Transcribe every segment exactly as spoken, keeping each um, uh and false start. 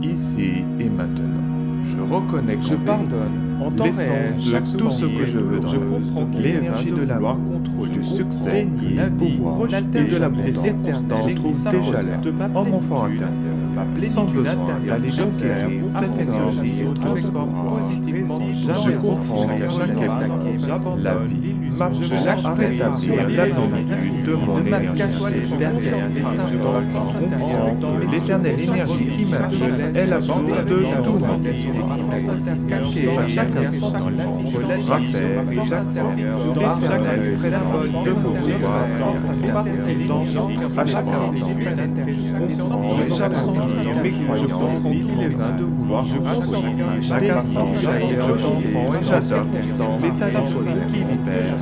ici et maintenant. Je reconnais Je qu'en pardonne en temps l'essence réel de chaque tout ce que je veux dans Je la vie. comprends qu'il est L'énergie vain de de l'amour, vouloir contrôler du le succès, comprendre, du la vie, pouvoir rejeter et de les l'abondance circonstances se trouve qui déjà là, s'imposent de ma en mon fort plénitude intérieur, ma plénitude sans besoin intérieure d'aller j'observe conquérir cette cette énergie énergie et autour de transforme moi. positivement Je comprends qu'à chaque étape, la vie marche à rétablir la plénitude de mon énergie derrière des symptômes qui comprend que l'éternelle énergie qui m'habite est la source de tout mon bien. À chaque instant, je rappelle chaque fois l'éternel présence de mon pouvoir sans à chaque instant, je comprends et j'apprends mes croyances qu'il est vain de vouloir contrôler. À chaque instant, je comprends et j'adopte l'état d'esprit qui libère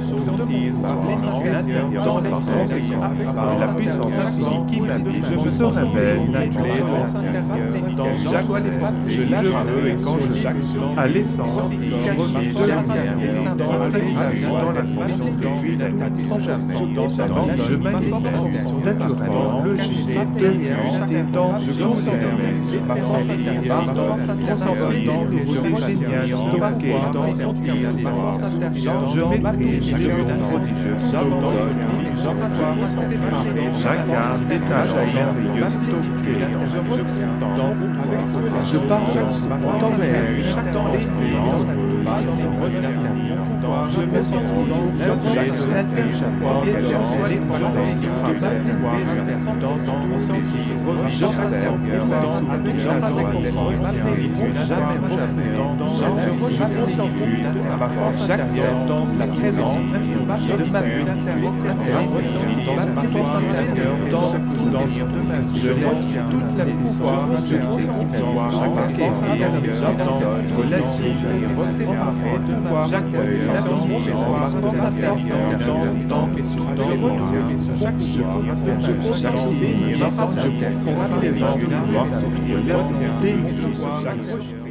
dans les conséquences. La puissance infinie qui m'habite se révèle naturellement. Chaque fois les pensées, je veux et quand je veux, à l'essence cachée de lumière et symbolique dans la conscience depuis la nuit sans jamais. Je manifeste naturellement le gilet de l'unité dans je conserve ma force intérieure, concentrée dans le nouveauté géniale stockée dans son intérieure. Je maîtrise les dons prodigieux stockés. J'incarne des talents merveilleux stockés dans je pardonne en temps réel dans les séances je me sens l'objet de l'intelligence soit les croyances dans son conscience j'observe jamais refus je constitue ma force intérieure dans la présence de ma bulle dans ma force intérieure dans de ma vie je retiens toute la puissance de chaque instant et à l'instant de la vie je retiens de voir j'accueille la force intérieure dans tout dans le monde chaque jour je conscientise ma force je comprends les gens de vouloir se trouver chaque jour